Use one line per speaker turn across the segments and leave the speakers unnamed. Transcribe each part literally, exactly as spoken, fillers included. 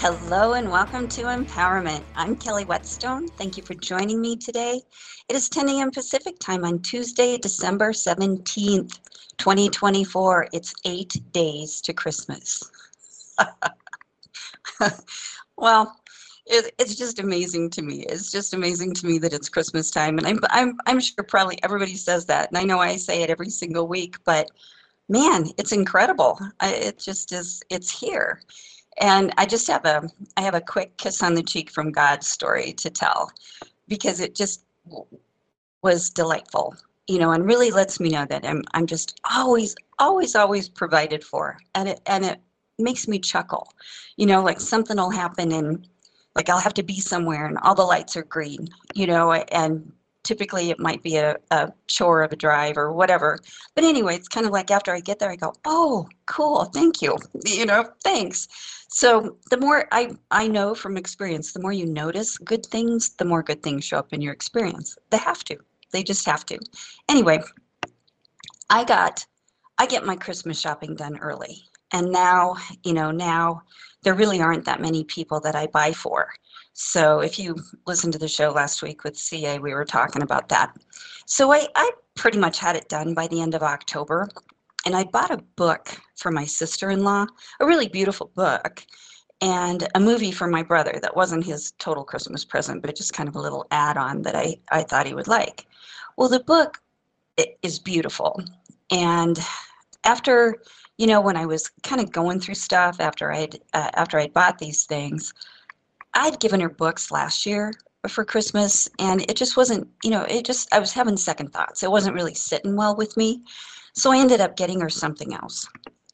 Hello and welcome to Empowerment. I'm Kelly Whetstone. Thank you for joining me today. It is ten a.m. Pacific time on Tuesday, December seventeenth, twenty twenty-four. It's eight days to Christmas. Well, it, it's just amazing to me. It's just amazing to me that it's Christmas time. And I'm, I'm, I'm sure probably everybody says that. And I know I say it every single week, but man, it's incredible. I, it just is, it's here. And I just have a I have a quick kiss on the cheek from God story to tell because it just was delightful, you know, and really lets me know that I'm I'm just always always always provided for, and it and it makes me chuckle, you know, like something will happen and like I'll have to be somewhere and all the lights are green, you know, and typically it might be a, a chore of a drive or whatever. But anyway, it's kind of like after I get there, I go, oh, cool, thank you, you know, thanks. So the more I, I know from experience, the more you notice good things, the more good things show up in your experience. They have to. They just have to. Anyway, I got I get my Christmas shopping done early. And now, you know, now there really aren't that many people that I buy for. So if you listened to the show last week with C A, we were talking about that. So I, I pretty much had it done by the end of October. And I bought a book for my sister-in-law, a really beautiful book, and a movie for my brother that wasn't his total Christmas present, but just kind of a little add-on that I, I thought he would like. Well, the book is beautiful. And after, you know, when I was kind of going through stuff after I'd uh, after I'd bought these things, I'd given her books last year for Christmas, and it just wasn't, you know, it just I was having second thoughts. It wasn't really sitting well with me, so I ended up getting her something else.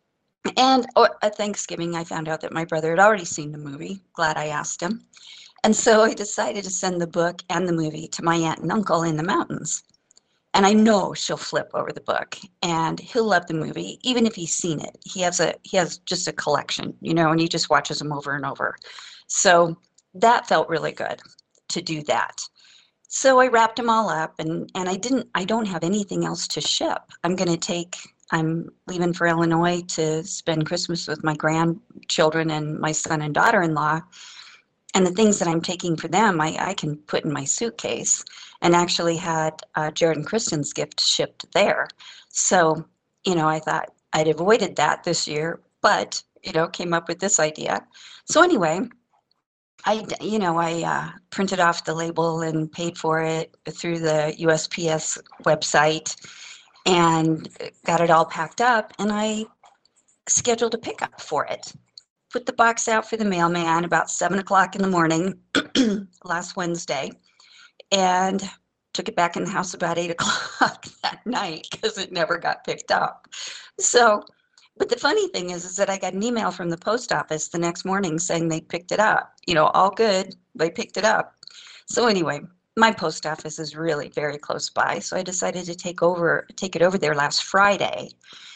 And oh, at Thanksgiving, I found out that my brother had already seen the movie. Glad I asked him. And so I decided to send the book and the movie to my aunt and uncle in the mountains. And I know she'll flip over the book and he'll love the movie, even if he's seen it. He has a he has just a collection, you know, and he just watches them over and over. So that felt really good to do that. So I wrapped them all up and and I didn't I don't have anything else to ship. I'm going to take I'm leaving for Illinois to spend Christmas with my grandchildren and my son and daughter-in-law. And the things that I'm taking for them, I, I can put in my suitcase, and actually had uh, Jared and Kristen's gift shipped there. So, you know, I thought I'd avoided that this year, but, you know, came up with this idea. So anyway, I, you know, I uh, printed off the label and paid for it through the U S P S website and got it all packed up, and I scheduled a pickup for it. Put the box out for the mailman about seven o'clock in the morning last Wednesday, and took it back in the house about eight o'clock that night because it never got picked up. So, but the funny thing is, is that I got an email from the post office the next morning saying they picked it up. You know, all good, they picked it up. So anyway, my post office is really very close by, so I decided to take over, take it over there last Friday.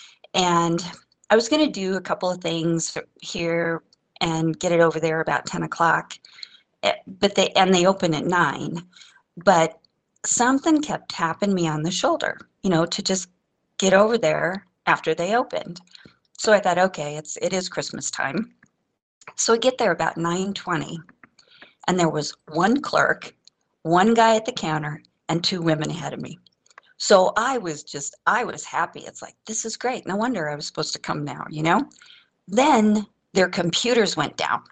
And I was going to do a couple of things here and get it over there about ten o'clock, eh, but they and they open at nine. But something kept tapping me on the shoulder, you know, to just get over there after they opened. So I thought, okay, it's it is Christmas time. So I get there about nine twenty, and there was one clerk, one guy at the counter, and two women ahead of me. So I was just, I was happy. It's like, this is great. No wonder I was supposed to come now, you know? Then their computers went down.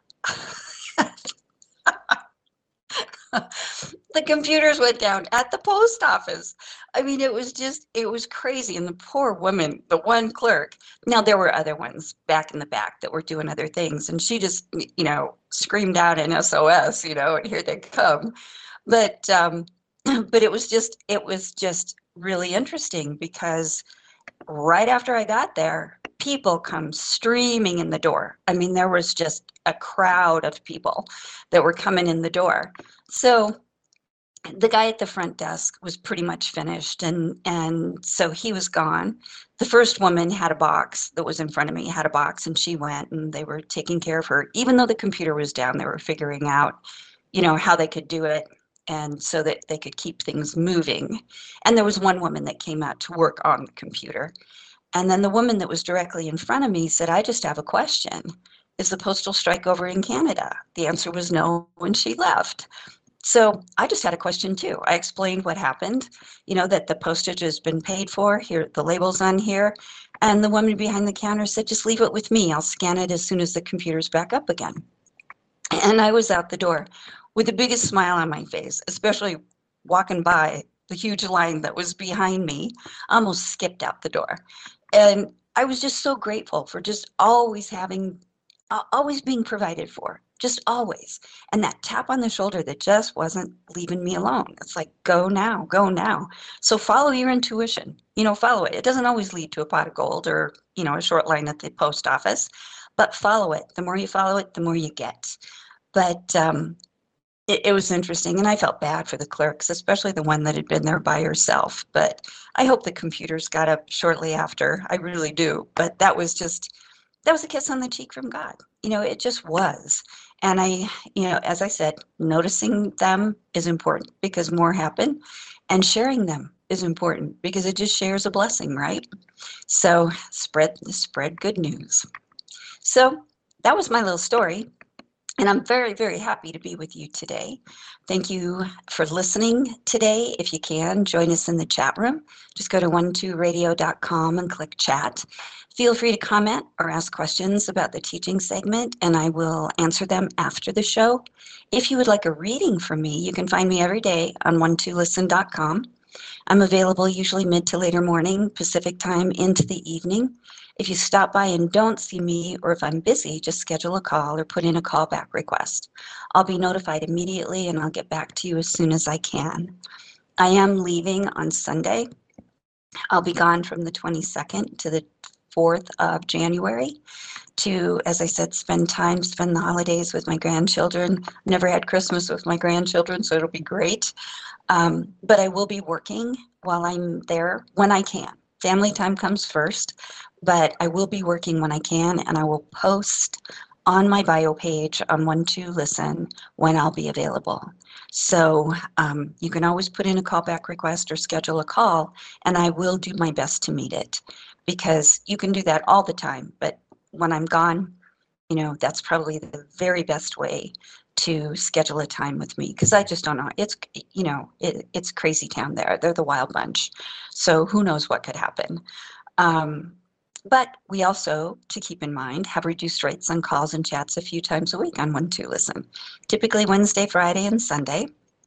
The computers went down at the post office. I mean, it was just, it was crazy. And the poor woman, the one clerk, now there were other ones back in the back that were doing other things. And she just, you know, screamed out in S O S, you know, and here they come. But, um, but it was just, it was just really interesting because right after I got there, people come streaming in the door. I mean, there was just a crowd of people that were coming in the door. So the guy at the front desk was pretty much finished, and and so he was gone. The first woman had a box that was in front of me, had a box, and she went, and they were taking care of her. Even though the computer was down, they were figuring out, you know, how they could do it, and so that they could keep things moving. And there was one woman that came out to work on the computer. And then the woman that was directly in front of me said, I just have a question. is the postal strike over in Canada? The answer was no when she left. So I just had a question too. I explained what happened, you know, that the postage has been paid for, here, the label's on here. And the woman behind the counter said, just leave it with me. I'll scan it as soon as the computer's back up again. And I was out the door with the biggest smile on my face, especially walking by the huge line that was behind me. I almost skipped out the door. And I was just so grateful for just always having, uh, always being provided for, just always. And that tap on the shoulder that just wasn't leaving me alone. It's like, go now, go now. So follow your intuition, you know, follow it. It doesn't always lead to a pot of gold or, you know, a short line at the post office, but follow it. The more you follow it, the more you get. But um, it, it was interesting, and I felt bad for the clerks, especially the one that had been there by herself. But I hope the computers got up shortly after. I really do. But that was just, that was a kiss on the cheek from God. You know, it just was. And I, you know, as I said, noticing them is important because more happen, and sharing them is important because it just shares a blessing, right? So spread, spread good news. So that was my little story. And I'm very, very happy to be with you today. Thank you for listening today. If you can, join us in the chat room. Just go to one two radio dot com and click chat. Feel free to comment or ask questions about the teaching segment, and I will answer them after the show. If you would like a reading from me, you can find me every day on one two listen dot com. I'm available usually mid to later morning, Pacific time into the evening. If you stop by and don't see me, or if I'm busy, just schedule a call or put in a callback request. I'll be notified immediately and I'll get back to you as soon as I can. I am leaving on Sunday. I'll be gone from the twenty-second to the fourth of January to, as I said, spend time, spend the holidays with my grandchildren. Never had Christmas with my grandchildren, so it'll be great. Um, but I will be working while I'm there when I can. Family time comes first, but I will be working when I can, and I will post on my bio page on one two listen when I'll be available. So um, you can always put in a callback request or schedule a call, and I will do my best to meet it, because you can do that all the time. But when I'm gone, you know, that's probably the very best way to schedule a time with me, because I just don't know. It's, you know, it, it's crazy town there. They're the wild bunch. So who knows what could happen. Um, but we also, to keep in mind, have reduced rates on calls and chats a few times a week on one two listen, typically Wednesday, Friday, and Sunday.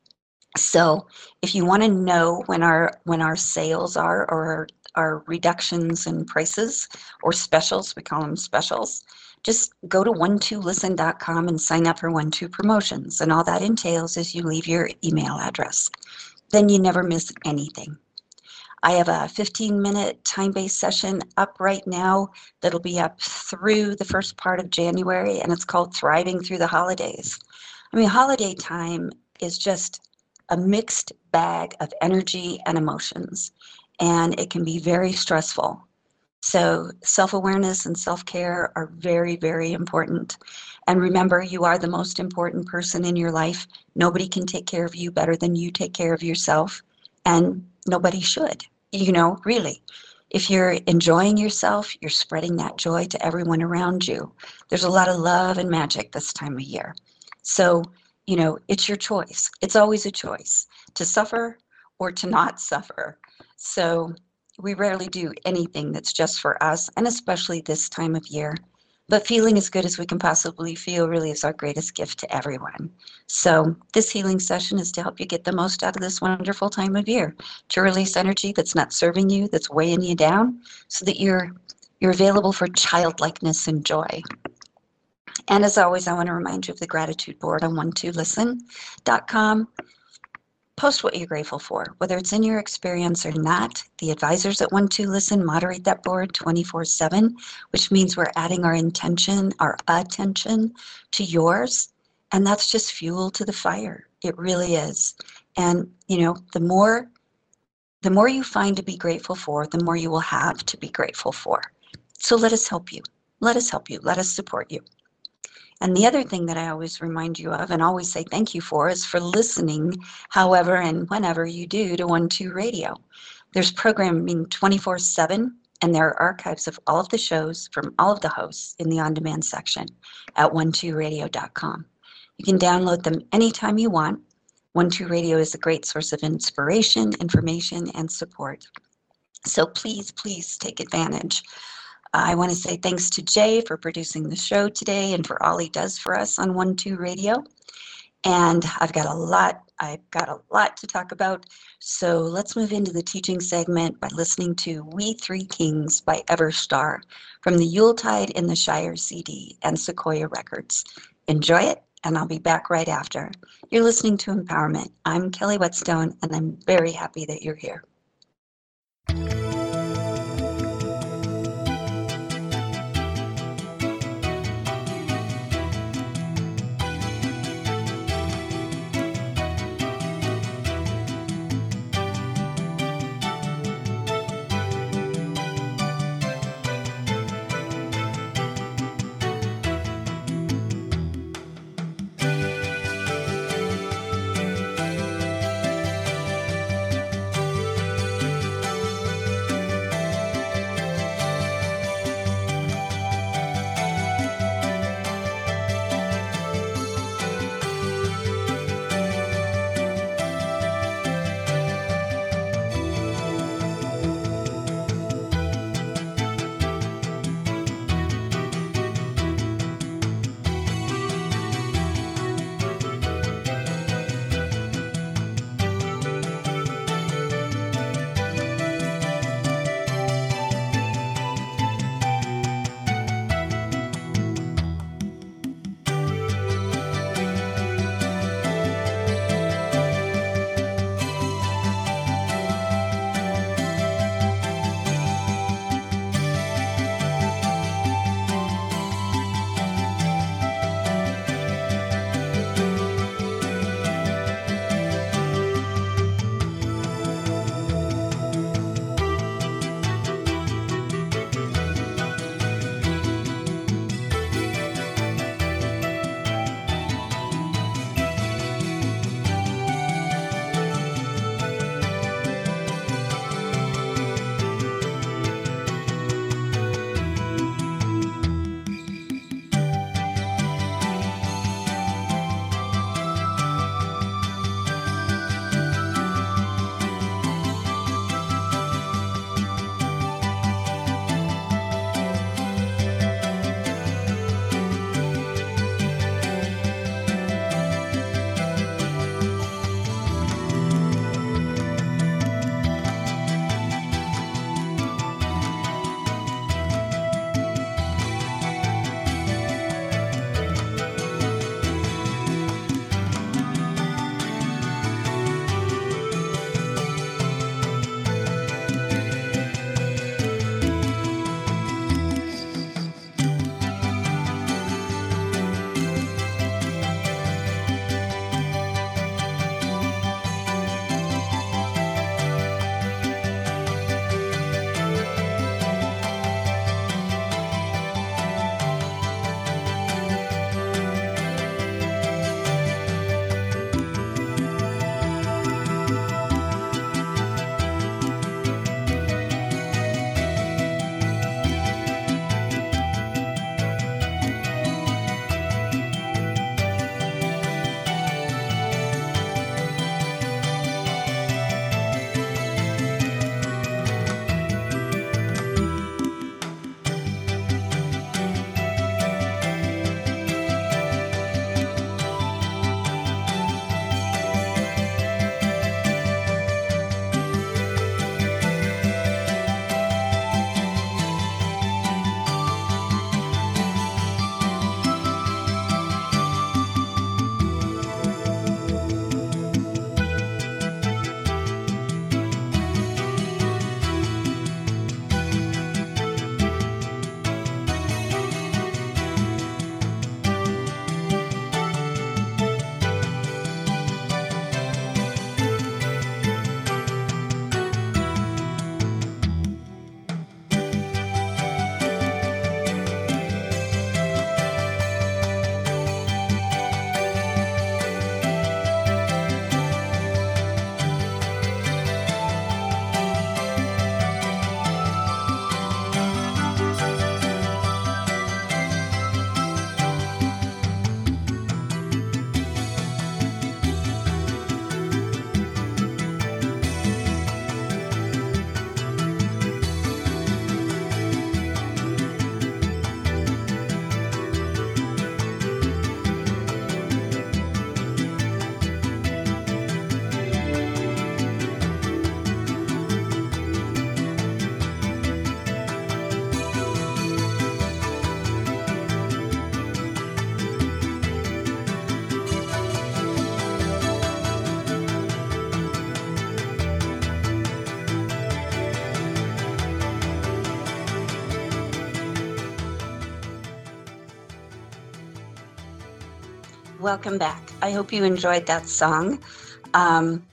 So if you want to know when our when our sales are, or our reductions in prices or specials, we call them specials, just go to one two listen dot com and sign up for one two promotions. And all that entails is you leave your email address. Then you never miss anything. I have a fifteen minute time-based session up right now that'll be up through the first part of January, and it's called Thriving Through the Holidays. I mean, holiday time is just a mixed bag of energy and emotions, and it can be very stressful. So self-awareness and self-care are very, very important. And remember, you are the most important person in your life. Nobody can take care of you better than you take care of yourself, and nobody should, you know, really. If you're enjoying yourself, you're spreading that joy to everyone around you. There's a lot of love and magic this time of year. So, you know, it's your choice. It's always a choice to suffer or to not suffer. So we rarely do anything that's just for us, and especially this time of year. But feeling as good as we can possibly feel really is our greatest gift to everyone. So this healing session is to help you get the most out of this wonderful time of year, to release energy that's not serving you, that's weighing you down, so that you're you're available for childlikeness and joy. And as always, I want to remind you of the gratitude board on one two listen dot com. Post what you're grateful for, whether it's in your experience or not. The advisors at one two listen moderate that board twenty-four seven, which means we're adding our intention, our attention to yours. And that's just fuel to the fire. It really is. And, you know, the more, the more you find to be grateful for, the more you will have to be grateful for. So let us help you. Let us help you. Let us support you. And the other thing that I always remind you of and always say thank you for is for listening however and whenever you do to one two Radio. There's programming twenty-four seven and there are archives of all of the shows from all of the hosts in the on-demand section at one two radio dot com. You can download them anytime you want. one two Radio is a great source of inspiration, information, and support. So please, please take advantage. I want to say thanks to Jay for producing the show today and for all he does for us on one two Radio. And I've got a lot, I've got a lot to talk about. So let's move into the teaching segment by listening to We Three Kings by Everstar from the Yuletide in the Shire C D and Sequoia Records. Enjoy it, and I'll be back right after. You're listening to Empowerment. I'm Kelly Whetstone, and I'm very happy that you're here. Welcome back. I hope you enjoyed that song. Um,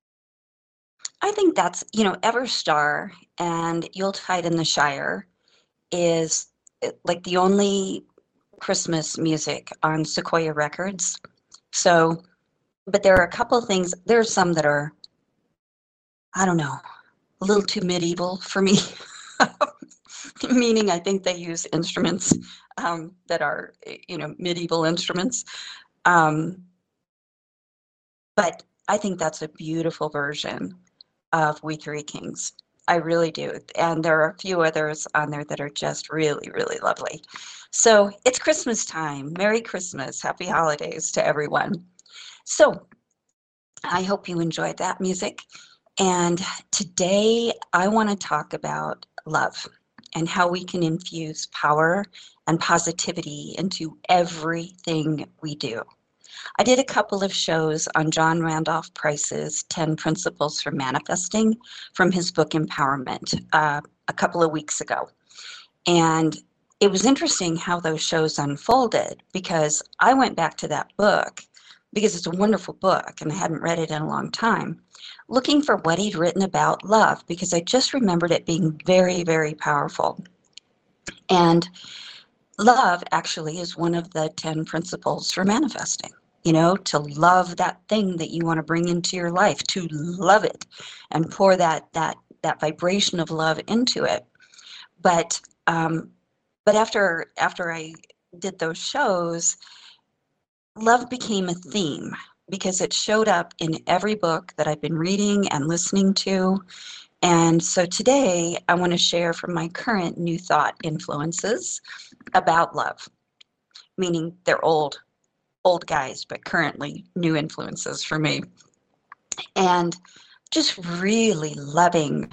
I think that's, you know, Everstar and Yuletide in the Shire is uh, like the only Christmas music on Sequoia Records. So, but there are a couple of things, there are some that are, I don't know, a little too medieval for me. Meaning I think they use instruments um, that are, you know, medieval instruments. Um, but I think that's a beautiful version of We Three Kings. I really do. And there are a few others on there that are just really, really lovely. So it's Christmas time. Merry Christmas. Happy holidays to everyone. So I hope you enjoyed that music. And today I want to talk about love and how we can infuse power and positivity into everything we do. I did a couple of shows on John Randolph Price's ten Principles for Manifesting from his book Empowerment uh, a couple of weeks ago. And it was interesting how those shows unfolded because I went back to that book because it's a wonderful book and I hadn't read it in a long time, looking for what he'd written about love because I just remembered it being very, very powerful. And love actually is one of the ten principles for manifesting. You know, to love that thing that you want to bring into your life, to love it and pour that that that vibration of love into it. But um, but after after I did those shows, love became a theme because it showed up in every book that I've been reading and listening to. And so today I want to share from my current New Thought influences about love, meaning they're old, old guys, but currently new influences for me. And just really loving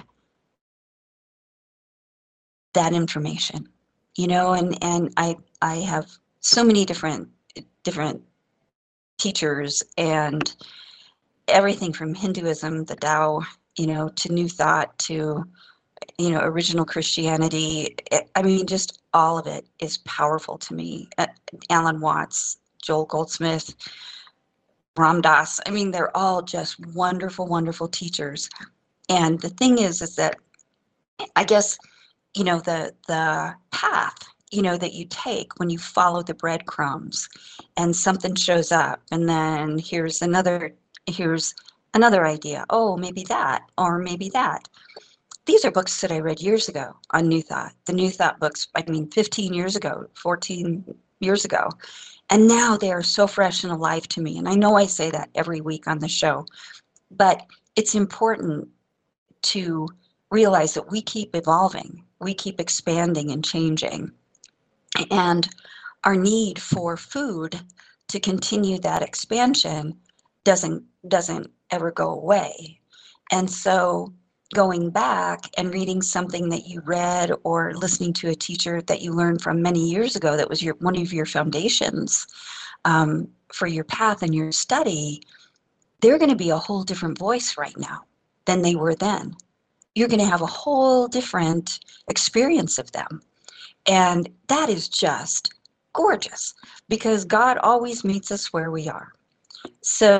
that information, you know, and, and I I have so many different different teachers and everything from Hinduism, the Tao, you know, to New Thought, to, you know, original Christianity. It, I mean, just all of it is powerful to me. Uh, Alan Watts, Joel Goldsmith, Ram Dass. I mean, they're all just wonderful, wonderful teachers. And the thing is, is that I guess, you know, the the path, you know, that you take when you follow the breadcrumbs and something shows up and then here's another here's another idea. Oh, maybe that, or maybe that. These are books that I read years ago on New Thought. The New Thought books, I mean, fifteen years ago, fourteen years ago. And now they are so fresh and alive to me. And I know I say that every week on the show, but it's important to realize that we keep evolving, we keep expanding and changing. And our need for food to continue that expansion doesn't doesn't ever go away. And so going back and reading something that you read or listening to a teacher that you learned from many years ago that was your one of your foundations um, for your path and your study, they're going to be a whole different voice right now than they were then. You're going to have a whole different experience of them. And that is just gorgeous because God always meets us where we are. So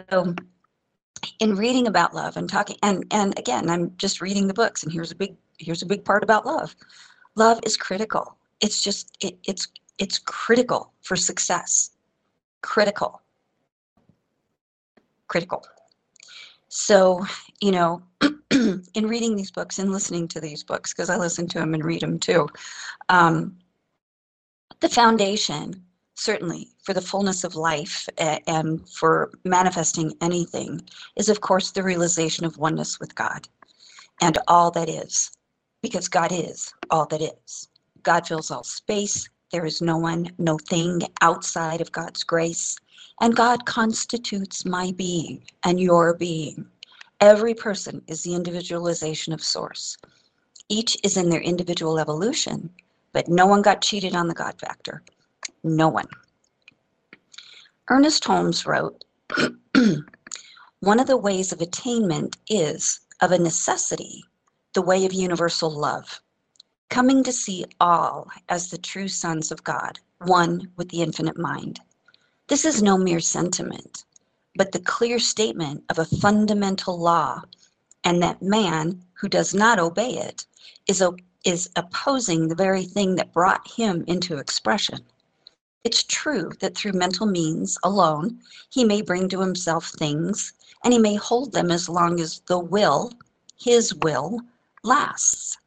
in reading about love and talking, and, and again, I'm just reading the books, and here's a big here's a big part about love. Love is critical. It's just it, it's it's critical for success. Critical. Critical. So, you know, in reading these books and listening to these books, because I listen to them and read them too, um, the foundation, certainly, for the fullness of life and for manifesting anything is, of course, the realization of oneness with God and all that is, because God is all that is. God fills all space. There is no one, no thing outside of God's grace. And God constitutes my being and your being. Every person is the individualization of Source. Each is in their individual evolution, but no one got cheated on the God factor. No one. Ernest Holmes wrote, one of the ways of attainment is, of a necessity, the way of universal love, coming to see all as the true sons of God, one with the infinite mind. This is no mere sentiment, but the clear statement of a fundamental law, and that man who does not obey it is, is opposing the very thing that brought him into expression. It's true that through mental means alone, he may bring to himself things, and he may hold them as long as the will, his will, lasts.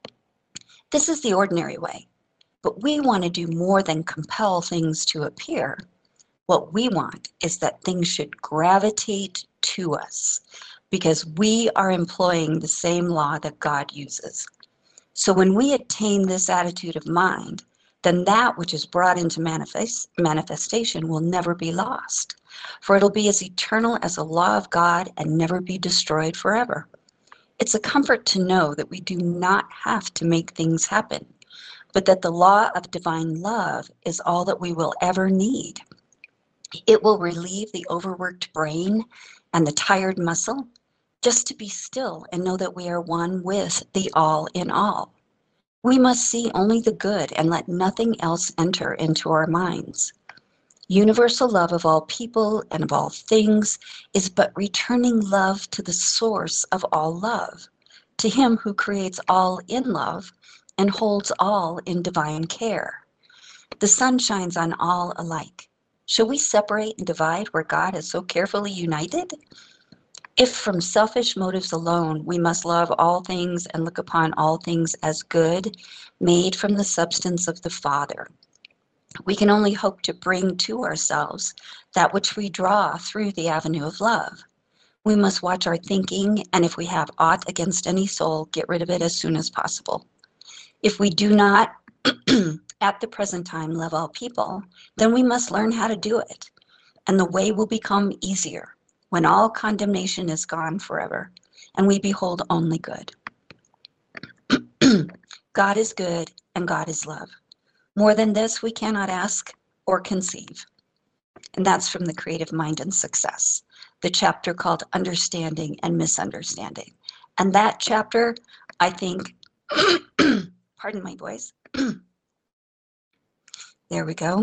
This is the ordinary way, but we want to do more than compel things to appear. What we want is that things should gravitate to us because we are employing the same law that God uses. So when we attain this attitude of mind, then that which is brought into manifest, manifestation will never be lost, for it'll be as eternal as a law of God and never be destroyed forever. It's a comfort to know that we do not have to make things happen, but that the law of divine love is all that we will ever need. It will relieve the overworked brain and the tired muscle just to be still and know that we are one with the all in all. We must see only the good and let nothing else enter into our minds. Universal love of all people and of all things is but returning love to the source of all love, to him who creates all in love and holds all in divine care. The sun shines on all alike. Shall we separate and divide where God has so carefully united? If from selfish motives alone we must love all things and look upon all things as good, made from the substance of the Father, we can only hope to bring to ourselves that which we draw through the avenue of love. We must watch our thinking, and if we have aught against any soul, get rid of it as soon as possible. If we do not, at the present time, love all people, then we must learn how to do it, and the way will become easier when all condemnation is gone forever, and we behold only good. God is good, and God is love. More than this, we cannot ask or conceive. And that's from The Creative Mind and Success, the chapter called Understanding and Misunderstanding. And that chapter, I think, pardon my voice, there we go.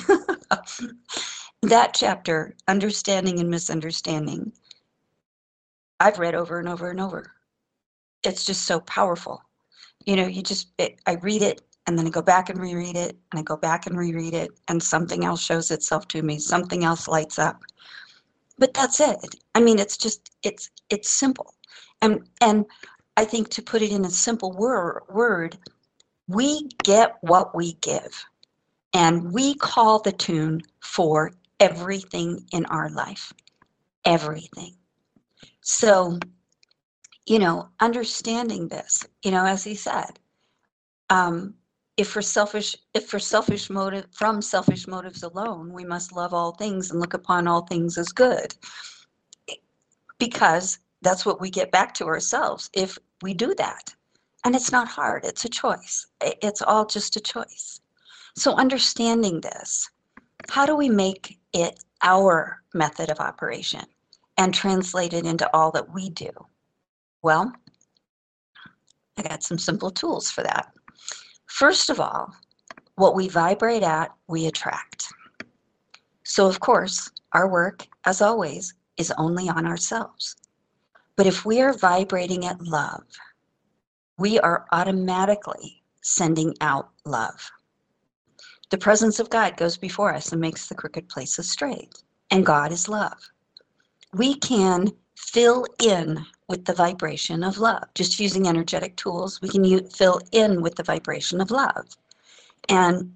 That chapter, Understanding and Misunderstanding, I've read over and over and over. It's just so powerful. You know, you just, it, I read it and then I go back and reread it and I go back and reread it and something else shows itself to me, something else lights up. But that's it. I mean, it's just, it's, it's simple. And, and I think to put it in a simple word, word, we get what we give. And we call the tune for everything in our life. Everything. So, you know, understanding this, you know, as he said, um, if for selfish, if for selfish motive, from selfish motives alone, we must love all things and look upon all things as good, because that's what we get back to ourselves if we do that. And it's not hard. It's a choice. It's all just a choice. So understanding this, how do we make it our method of operation and translate it into all that we do? Well, I got some simple tools for that. First of all, what we vibrate at, we attract. So of course, our work, as always, is only on ourselves. But if we are vibrating at love, we are automatically sending out love. The presence of God goes before us and makes the crooked places straight. And God is love. We can fill in with the vibration of love. Just using energetic tools, we can use, fill in with the vibration of love. And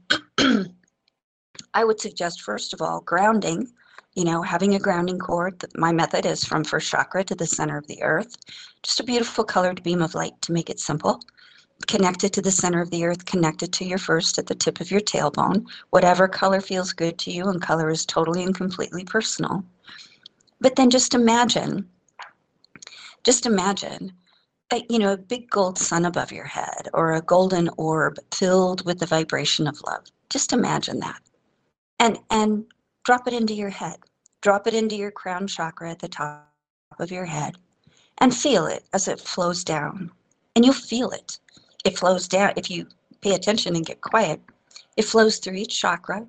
I would suggest, first of all, grounding, you know, having a grounding cord. My method is from first chakra to the center of the earth. Just a beautiful colored beam of light to make it simple. Connected to the center of the earth, connected to your first at the tip of your tailbone. Whatever color feels good to you, and color is totally and completely personal. But then just imagine, just imagine, a, you know, a big gold sun above your head or a golden orb filled with the vibration of love. Just imagine that. And, and drop it into your head. Drop it into your crown chakra at the top of your head and feel it as it flows down. And you'll feel it. It flows down. If you pay attention and get quiet, it flows through each chakra,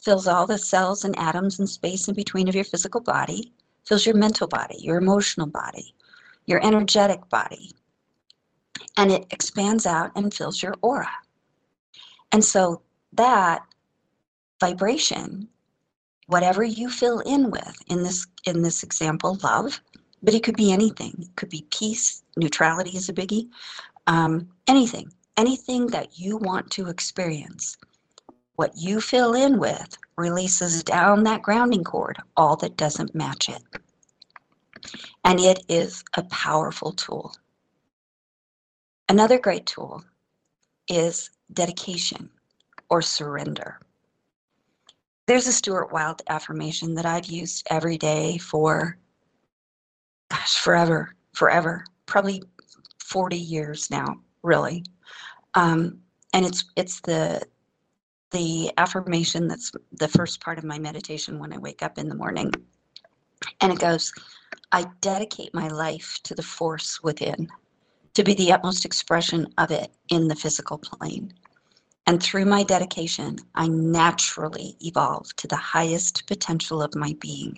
fills all the cells and atoms and space in between of your physical body, fills your mental body, your emotional body, your energetic body, and it expands out and fills your aura. And so that vibration, whatever you fill in with, in this in this example, love, but it could be anything. It could be peace, neutrality is a biggie, um, anything, anything that you want to experience. What you fill in with releases down that grounding cord all that doesn't match it. And it is a powerful tool. Another great tool is dedication or surrender. There's a Stuart Wilde affirmation that I've used every day for, gosh, forever, forever, probably forty years now, really. Um, and it's it's the the affirmation that's the first part of my meditation when I wake up in the morning. And it goes, I dedicate my life to the force within, to be the utmost expression of it in the physical plane. And through my dedication, I naturally evolve to the highest potential of my being.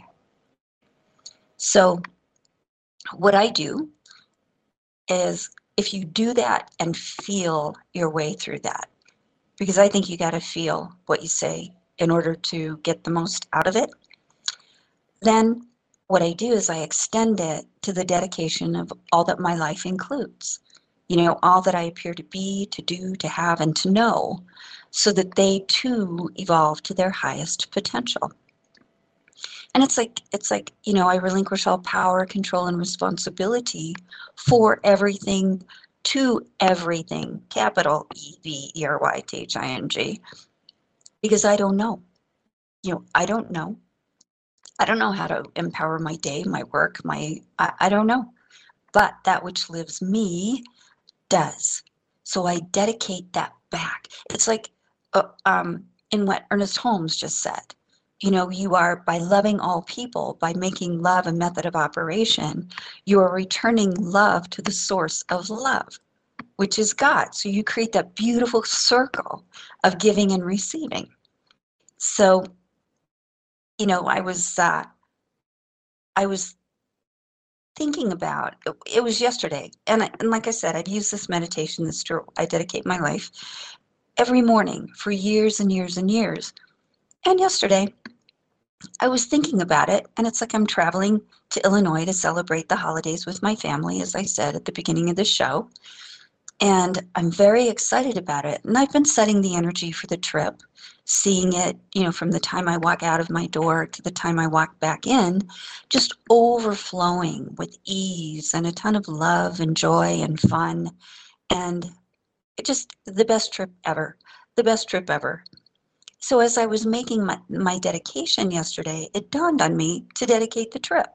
So what I do is, if you do that and feel your way through that, because I think you got to feel what you say in order to get the most out of it, then what I do is I extend it to the dedication of all that my life includes. You know, all that I appear to be, to do, to have, and to know, so that they too evolve to their highest potential. And it's like, it's like, you know, I relinquish all power, control, and responsibility for everything to everything, capital E V E R Y T H I N G, because I don't know. You know, I don't know. I don't know how to empower my day, my work, my, I, I don't know. But that which lives me does. So I dedicate that back. It's like uh, um, in what Ernest Holmes just said. You know, you are, by loving all people, by making love a method of operation, you are returning love to the source of love, which is God. So you create that beautiful circle of giving and receiving. So, you know, I was, uh, I was thinking about, it was yesterday, and, I, and like I said, I've used this meditation, this to, I dedicate my life, every morning for years and years and years. And yesterday, I was thinking about it, and it's like I'm traveling to Illinois to celebrate the holidays with my family, as I said at the beginning of the show. And I'm very excited about it. And I've been setting the energy for the trip, seeing it, you know, from the time I walk out of my door to the time I walk back in, just overflowing with ease and a ton of love and joy and fun. And it just the best trip ever, the best trip ever. So as I was making my, my dedication yesterday, it dawned on me to dedicate the trip.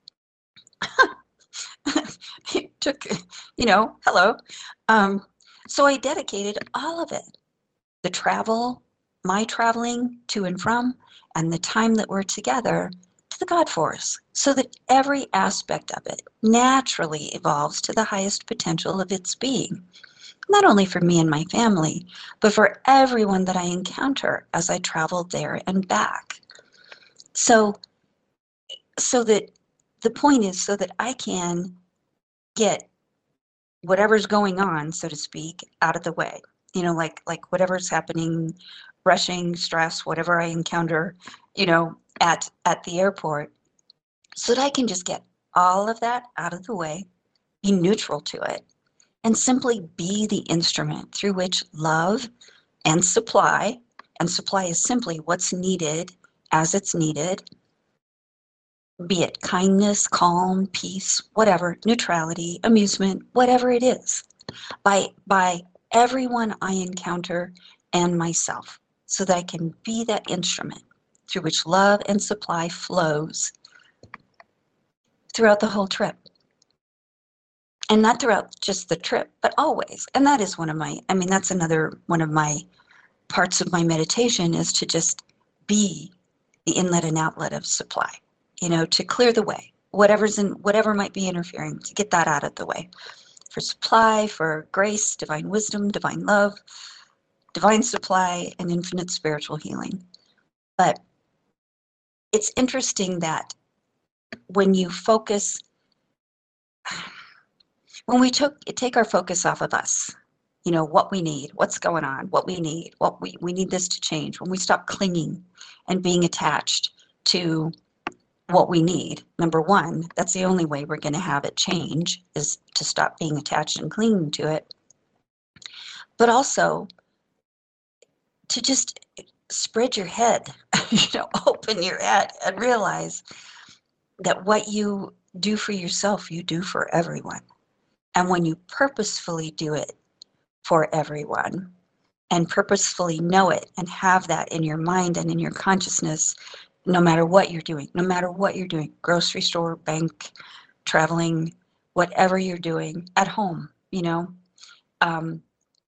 It took, you know, hello. Um, so I dedicated all of it, the travel, my traveling to and from, and the time that we're together, to the God Force, so that every aspect of it naturally evolves to the highest potential of its being. Not only for me and my family, but for everyone that I encounter as I travel there and back. So, so that the point is so that I can get whatever's going on, so to speak, out of the way. You know, like like whatever's happening, rushing, stress, whatever I encounter, you know, at at the airport, so that I can just get all of that out of the way, be neutral to it, and simply be the instrument through which love and supply, and supply is simply what's needed as it's needed, be it kindness, calm, peace, whatever, neutrality, amusement, whatever it is, by, by everyone I encounter and myself, so that I can be that instrument through which love and supply flows throughout the whole trip. And not throughout just the trip, but always. And that is one of my, I mean, that's another one of my parts of my meditation, is to just be the inlet and outlet of supply, you know, to clear the way, whatever's in, whatever might be interfering, to get that out of the way. For supply, for grace, divine wisdom, divine love, divine supply, and infinite spiritual healing. But it's interesting that when you focus, when we took, take our focus off of us, you know, what we need, what's going on, what we need, what we, we need this to change. When we stop clinging and being attached to what we need, number one, that's the only way we're going to have it change, is to stop being attached and clinging to it. But also to just spread your head, you know, open your head and realize that what you do for yourself, you do for everyone. And when you purposefully do it for everyone and purposefully know it and have that in your mind and in your consciousness, no matter what you're doing, no matter what you're doing, grocery store, bank, traveling, whatever you're doing, at home, you know, um,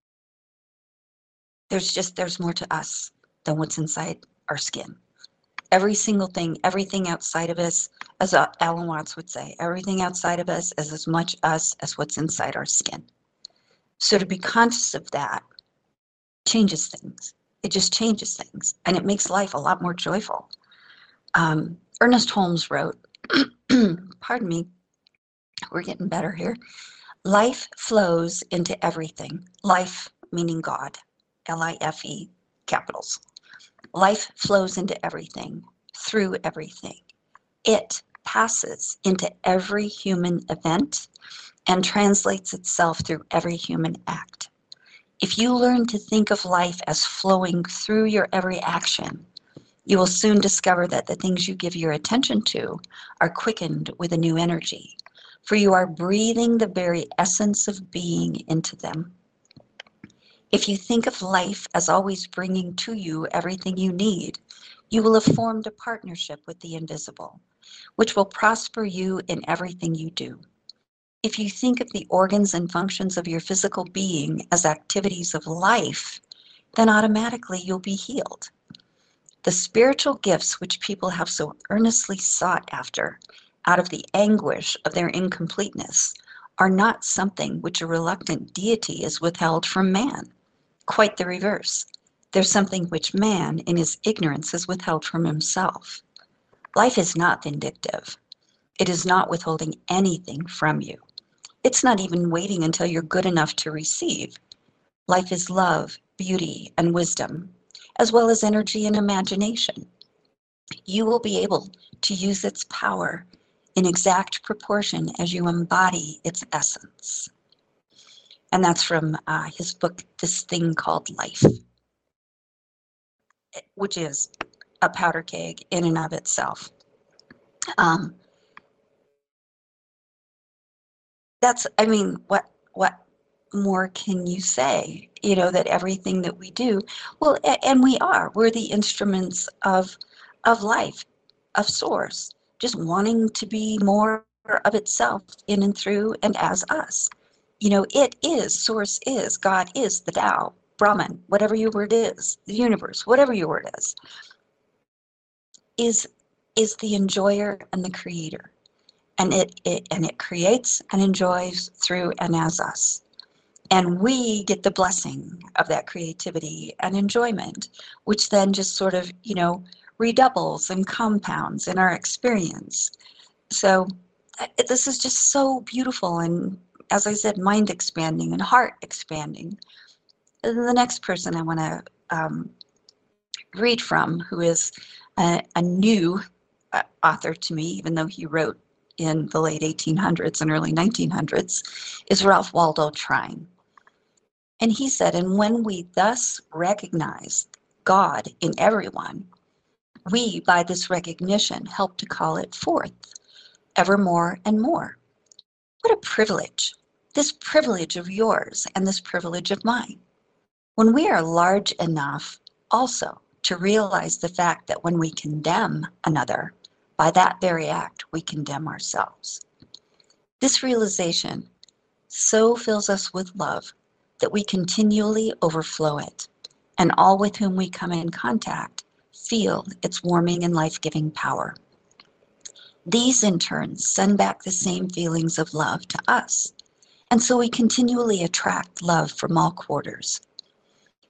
there's just, there's more to us than what's inside our skin. Every single thing, everything outside of us, as Alan Watts would say, everything outside of us is as much us as what's inside our skin. So to be conscious of that changes things. It just changes things, and it makes life a lot more joyful. Um, Ernest Holmes wrote, pardon me, we're getting better here. Life flows into everything. Life meaning God, L I F E, capitals. Life flows into everything, through everything. It passes into every human event and translates itself through every human act. If you learn to think of life as flowing through your every action, you will soon discover that the things you give your attention to are quickened with a new energy, for you are breathing the very essence of being into them. If you think of life as always bringing to you everything you need, you will have formed a partnership with the invisible, which will prosper you in everything you do. If you think of the organs and functions of your physical being as activities of life, then automatically you'll be healed. The spiritual gifts which people have so earnestly sought after, out of the anguish of their incompleteness, are not something which a reluctant deity is withheld from man. Quite the reverse. They're something which man, in his ignorance, is withheld from himself. Life is not vindictive. It is not withholding anything from you. It's not even waiting until you're good enough to receive. Life is love, beauty, and wisdom, as well as energy and imagination. You will be able to use its power in exact proportion as you embody its essence. And that's from uh, his book, This Thing Called Life, which is a powder keg in and of itself. Um, that's, I mean, what, what more can you say? You know, that everything that we do, well, and we are, we're the instruments of, of life, of source, just wanting to be more of itself in and through and as us. You know, it is, source is, God is, the Tao, Brahman, whatever your word is, the universe, whatever your word is, is, is the enjoyer and the creator. And it, it, and it creates and enjoys through and as us. And we get the blessing of that creativity and enjoyment, which then just sort of, you know, redoubles and compounds in our experience. So this is just so beautiful and, as I said, mind expanding and heart expanding. The next person I want to um, read from, who is a, a new uh, author to me, even though he wrote in the late eighteen hundreds and early nineteen hundreds, is Ralph Waldo Trine. And he said, and when we thus recognize God in everyone, we, by this recognition, help to call it forth, ever more and more. What a privilege, this privilege of yours and this privilege of mine. When we are large enough also to realize the fact that when we condemn another, by that very act, we condemn ourselves. This realization so fills us with love that we continually overflow it, and all with whom we come in contact feel its warming and life-giving power. These in turn send back the same feelings of love to us, and so we continually attract love from all quarters.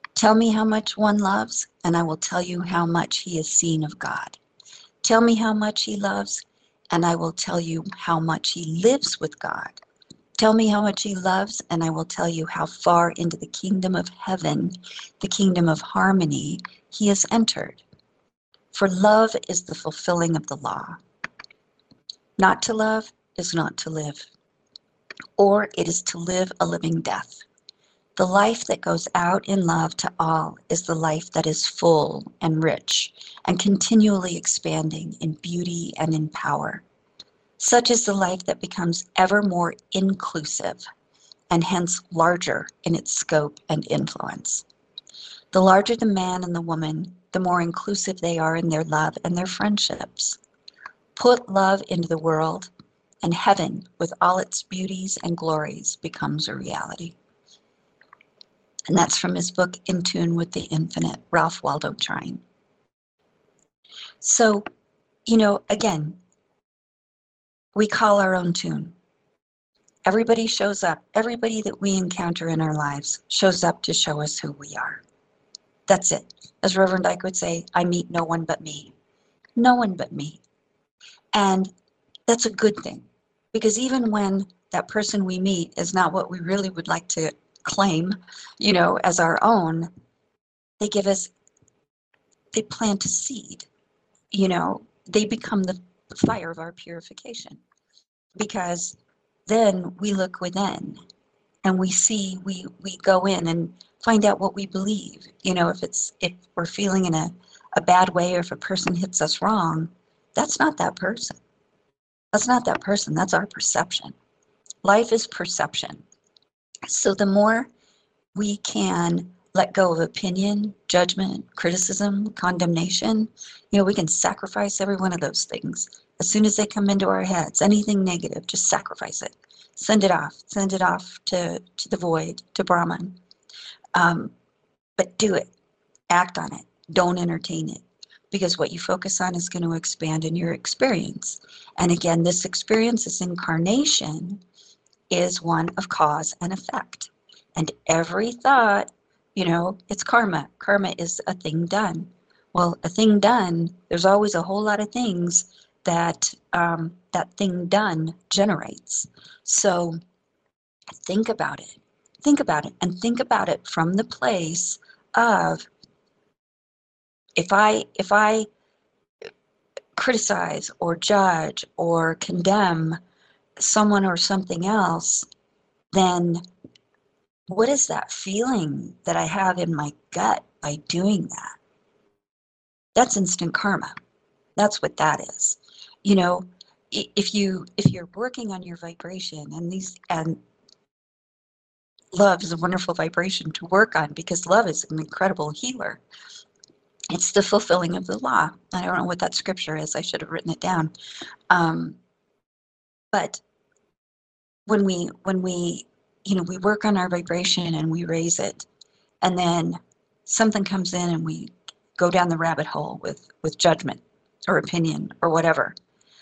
Tell me how much one loves, and I will tell you how much he has seen of God. Tell me how much he loves, and I will tell you how much he lives with God. Tell me how much he loves, and I will tell you how far into the kingdom of heaven, the kingdom of harmony, he has entered. For love is the fulfilling of the law. Not to love is not to live, or it is to live a living death. The life that goes out in love to all is the life that is full and rich and continually expanding in beauty and in power. Such is the life that becomes ever more inclusive and hence larger in its scope and influence. The larger the man and the woman, the more inclusive they are in their love and their friendships. Put love into the world, and heaven, with all its beauties and glories, becomes a reality. And that's from his book, In Tune with the Infinite, Ralph Waldo Trine. So, you know, again, we call our own tune. Everybody shows up. Everybody that we encounter in our lives shows up to show us who we are. That's it. As Reverend Ike would say, I meet no one but me. No one but me. And that's a good thing, because even when that person we meet is not what we really would like to claim, you know, as our own, they give us, they plant a seed, you know, they become the fire of our purification, because then we look within and we see, we we go in and find out what we believe. You know, if it's, if we're feeling in a, a bad way, or if a person hits us wrong, that's not that person. That's not that person, that's our perception. Life is perception. So the more we can let go of opinion, judgment, criticism, condemnation, you know, we can sacrifice every one of those things. As soon as they come into our heads, anything negative, just sacrifice it. Send it off. Send it off to, to the void, to Brahman. Um, but do it. Act on it. Don't entertain it. Because what you focus on is going to expand in your experience. And again, this experience, this incarnation, is one of cause and effect. And every thought, you know, it's karma. Karma is a thing done. Well, a thing done, there's always a whole lot of things that um, that thing done generates. So think about it. Think about it, and think about it from the place of, if I if I criticize or judge or condemn someone or something else, then what is that feeling that I have in my gut by doing that? That's instant karma. That's what that is. You know, if you if you're working on your vibration, and these and love is a wonderful vibration to work on, because love is an incredible healer. It's the fulfilling of the law. I don't know what that scripture is. I should have written it down. Um, but when we when we you know we work on our vibration and we raise it, and then something comes in and we go down the rabbit hole with with judgment or opinion or whatever,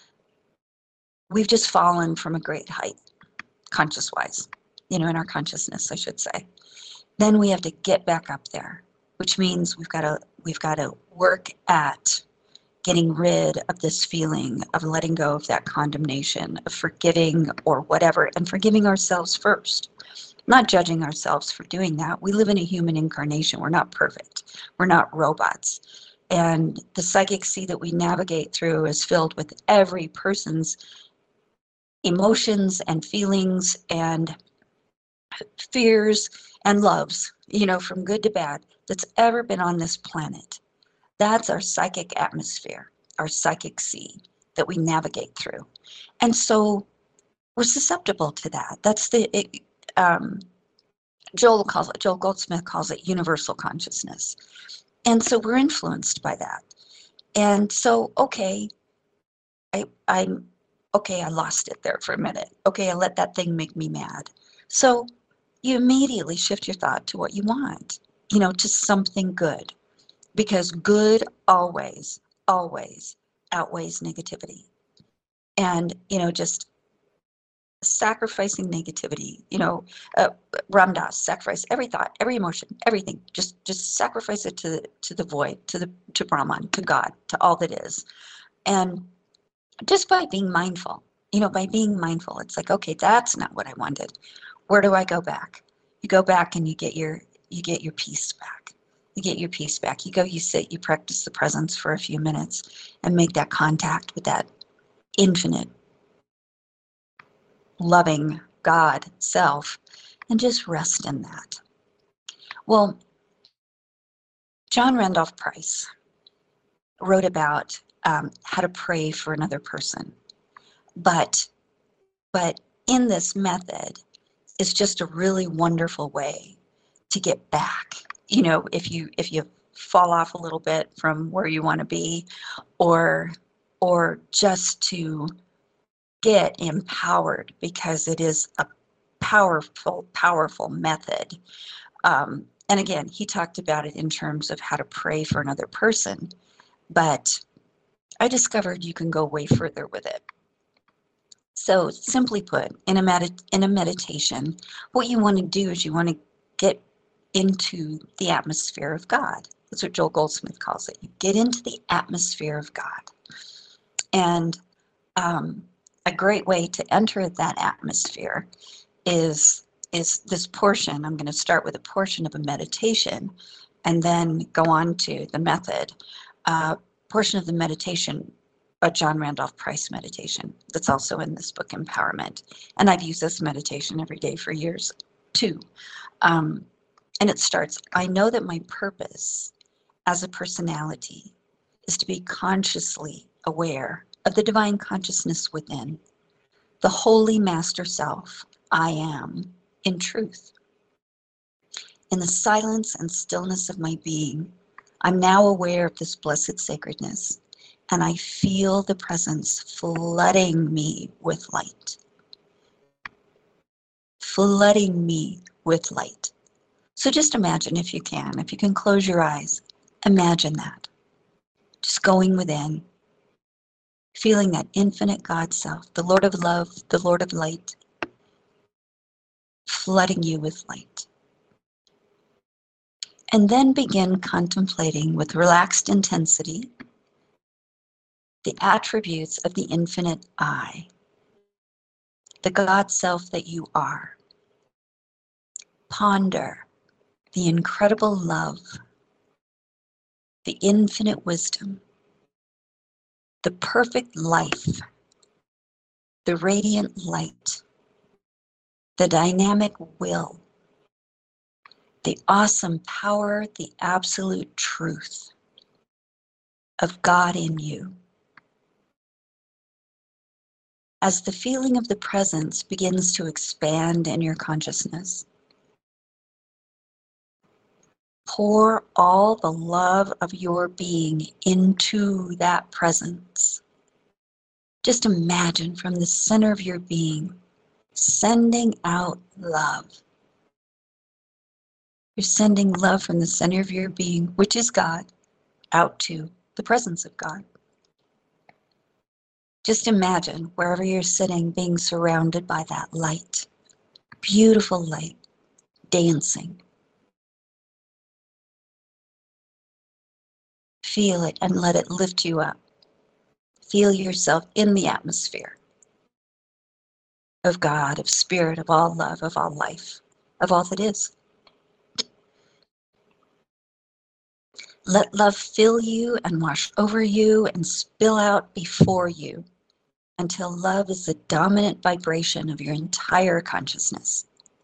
we've just fallen from a great height, conscious wise, you know, in our consciousness, I should say. Then we have to get back up there, which means we've got to we've got to work at getting rid of this feeling of letting go of that condemnation, of forgiving or whatever, and forgiving ourselves first. Not judging ourselves for doing that. We live in a human incarnation. We're not perfect. We're not robots. And the psychic sea that we navigate through is filled with every person's emotions and feelings and fears and loves, you know, from good to bad, that's ever been on this planet. That's our psychic atmosphere, our psychic sea that we navigate through. And so we're susceptible to that. That's the, it, um, Joel calls it, Joel Goldsmith calls it universal consciousness. And so we're influenced by that. And so, okay, I, I'm, okay, I lost it there for a minute. Okay, I let that thing make me mad. So you immediately shift your thought to what you want, you know, to something good, because good always, always outweighs negativity. And, you know, just sacrificing negativity, you know, uh, Ram Dass, sacrifice every thought, every emotion, everything. Just just sacrifice it to to the void, to the to Brahman, to God, to all that is. And just by being mindful, you know, by being mindful, it's like, okay, that's not what I wanted. Where do I go back? You go back and you get your you get your peace back. You get your peace back. You go, you sit, you practice the presence for a few minutes and make that contact with that infinite, loving God self and just rest in that. Well, John Randolph Price wrote about um, how to pray for another person, but but in this method, it's just a really wonderful way to get back. You know, if you if you fall off a little bit from where you want to be, or or just to get empowered, because it is a powerful, powerful method. Um, and again, he talked about it in terms of how to pray for another person, but I discovered you can go way further with it. So simply put, in a, med- in a meditation, what you want to do is you want to get into the atmosphere of God. That's what Joel Goldsmith calls it. You get into the atmosphere of God. And um, a great way to enter that atmosphere is, is this portion. I'm going to start with a portion of a meditation and then go on to the method. Uh, portion of the meditation, a John Randolph Price meditation that's also in this book, Empowerment. And I've used this meditation every day for years too. Um, and it starts, I know that my purpose as a personality is to be consciously aware of the divine consciousness within, the holy master self I am in truth. In the silence and stillness of my being, I'm now aware of this blessed sacredness, and I feel the presence flooding me with light. Flooding me with light. So just imagine, if you can, if you can close your eyes, imagine that. Just going within, feeling that infinite God self, the Lord of love, the Lord of light, flooding you with light. And then begin contemplating with relaxed intensity the attributes of the infinite I, the God self that you are. Ponder the incredible love, the infinite wisdom, the perfect life, the radiant light, the dynamic will, the awesome power, the absolute truth of God in you. As the feeling of the presence begins to expand in your consciousness, pour all the love of your being into that presence. Just imagine from the center of your being, sending out love. You're sending love from the center of your being, which is God, out to the presence of God. Just imagine wherever you're sitting being surrounded by that light, beautiful light, dancing. Feel it and let it lift you up. Feel yourself in the atmosphere of God, of spirit, of all love, of all life, of all that is. Let love fill you and wash over you and spill out before you until love is the dominant vibration of your entire consciousness.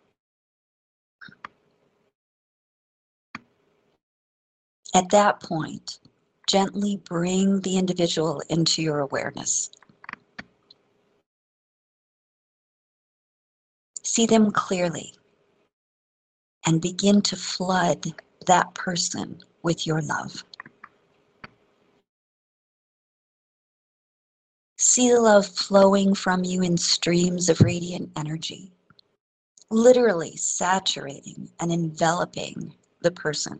At that point, gently bring the individual into your awareness. See them clearly and begin to flood that person with your love. See the love flowing from you in streams of radiant energy, literally saturating and enveloping the person.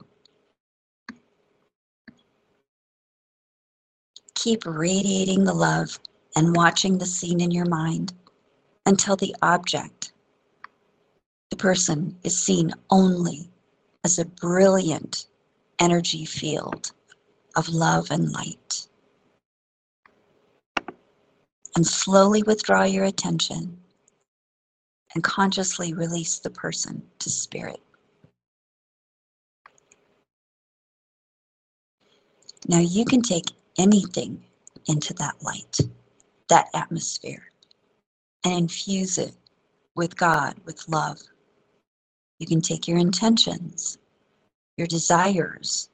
Keep radiating the love and watching the scene in your mind. until the object, the person, is seen only as a brilliant energy field of love and light. And slowly withdraw your attention and consciously release the person to spirit. Now you can take anything into that light, that atmosphere, and infuse it with God, with love. You can take your intentions, your desires.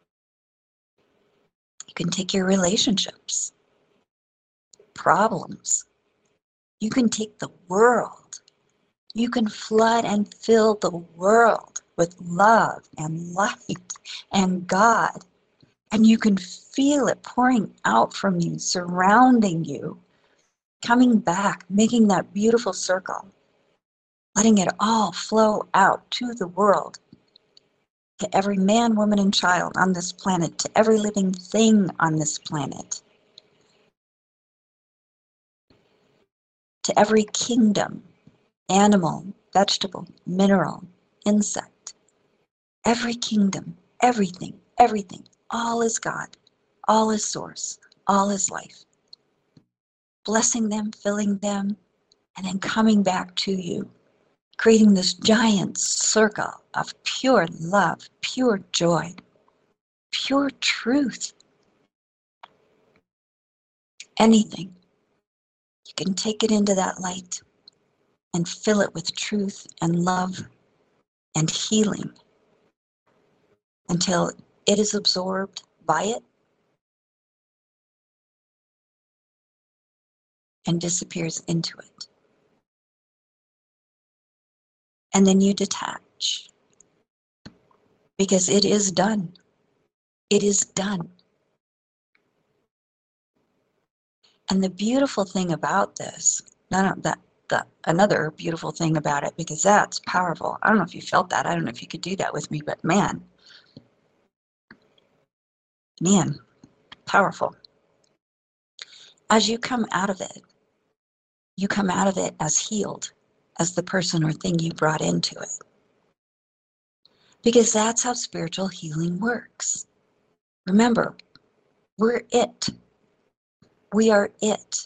You can take your relationships, problems. You can take the world. You can flood and fill the world with love and light and God. And you can feel it pouring out from you, surrounding you, coming back, making that beautiful circle, letting it all flow out to the world, to every man, woman, and child on this planet, to every living thing on this planet, to every kingdom, animal, vegetable, mineral, insect, every kingdom, everything, everything, all is God, all is source, all is life. Blessing them, filling them, and then coming back to you, creating this giant circle of pure love, pure joy, pure truth. Anything. You can take it into that light and fill it with truth and love and healing until it is absorbed by it and disappears into it. And then you detach, because it is done. It is done. And the beautiful thing about this, none of that, the, another beautiful thing about it, because that's powerful. I don't know if you felt that. I don't know if you could do that with me, but man, man, powerful. As you come out of it, you come out of it as healed as the person or thing you brought into it. Because that's how spiritual healing works. Remember, we're it. We are it.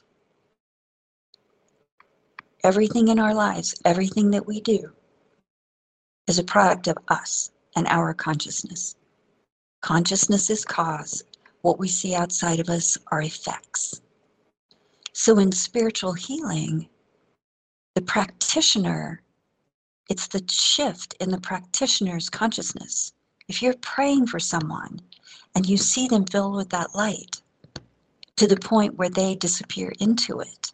Everything in our lives, everything that we do, is a product of us and our consciousness. Consciousness is cause. What we see outside of us are effects. So in spiritual healing, the practitioner, it's the shift in the practitioner's consciousness. If you're praying for someone and you see them filled with that light to the point where they disappear into it,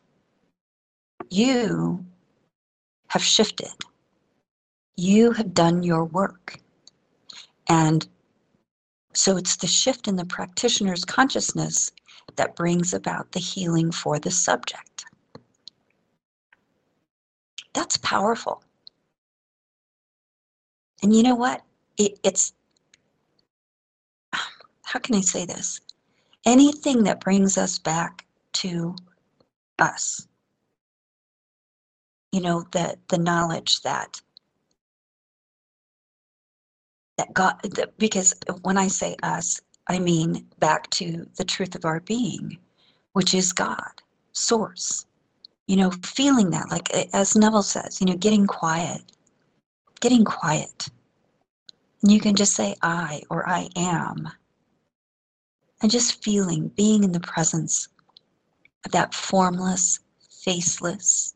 you have shifted. You have done your work. And so it's the shift in the practitioner's consciousness that brings about the healing for the subject. That's powerful. And you know what? It, it's, how can I say this? Anything that brings us back to us, you know, the, the knowledge that, that God, that, because when I say us, I mean back to the truth of our being, which is God, source. You know, feeling that, like as Neville says, you know, getting quiet, getting quiet. And you can just say I or I am. And just feeling, being in the presence of that formless, faceless,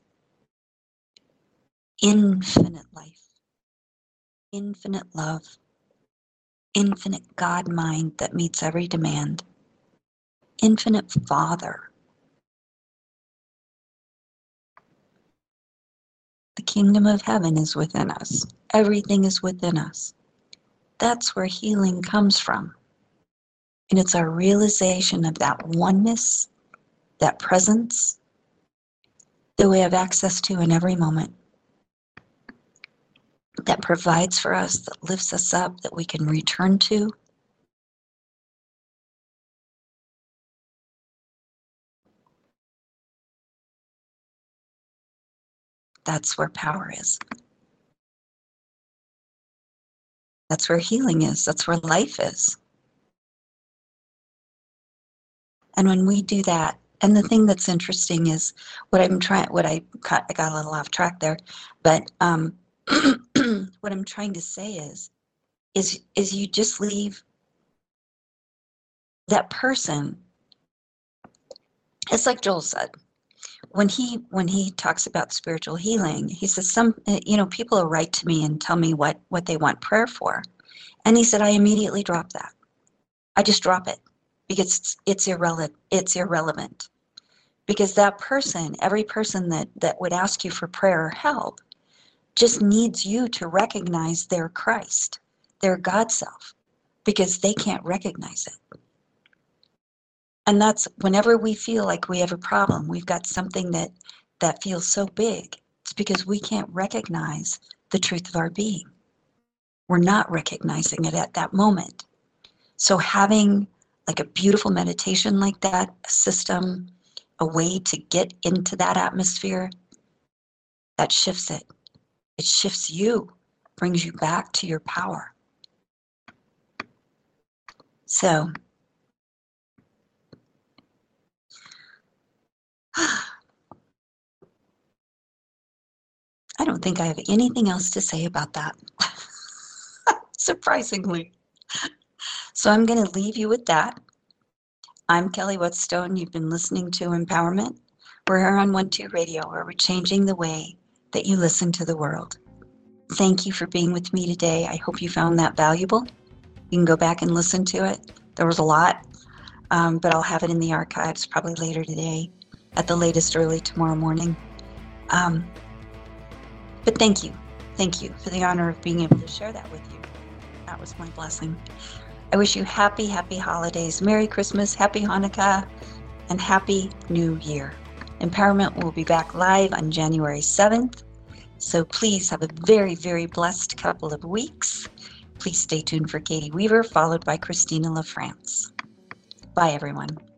infinite life, infinite love, infinite God mind that meets every demand, infinite Father. The kingdom of heaven is within us. Everything is within us. That's where healing comes from. And it's our realization of that oneness, that presence that we have access to in every moment, that provides for us, that lifts us up, that we can return to. That's where power is. That's where healing is. That's where life is. And when we do that, and the thing that's interesting is what I'm trying, what I got, I got a little off track there, but um, what I'm trying to say is, is, is you just leave that person. It's like Joel said, when he, when he talks about spiritual healing, he says some, you know, people will write to me and tell me what, what they want prayer for. And he said, I immediately drop that. I just drop it because it's, it's irrelevant. It's irrelevant. Because that person, every person that, that would ask you for prayer or help, just needs you to recognize their Christ, their God self, because they can't recognize it. And that's whenever we feel like we have a problem, we've got something that, that feels so big, it's because we can't recognize the truth of our being. We're not recognizing it at that moment. So having like a beautiful meditation like that, a system, a way to get into that atmosphere, that shifts it. It shifts you, brings you back to your power. So, I don't think I have anything else to say about that, surprisingly. So I'm going to leave you with that. I'm Kelly Whetstone. You've been listening to Empowerment. We're here on one two Radio, where we're changing the way that you listen to the world. Thank you for being with me today. I hope you found that valuable. You can go back and listen to it. There was a lot, um, but I'll have it in the archives probably later today, at the latest early tomorrow morning. Um, but thank you. Thank you for the honor of being able to share that with you. That was my blessing. I wish you happy, happy holidays, Merry Christmas, Happy Hanukkah, and Happy New Year. Empowerment will be back live on January seventh. So please have a very, very blessed couple of weeks. Please stay tuned for Katie Weaver, followed by Christina LaFrance. Bye, everyone.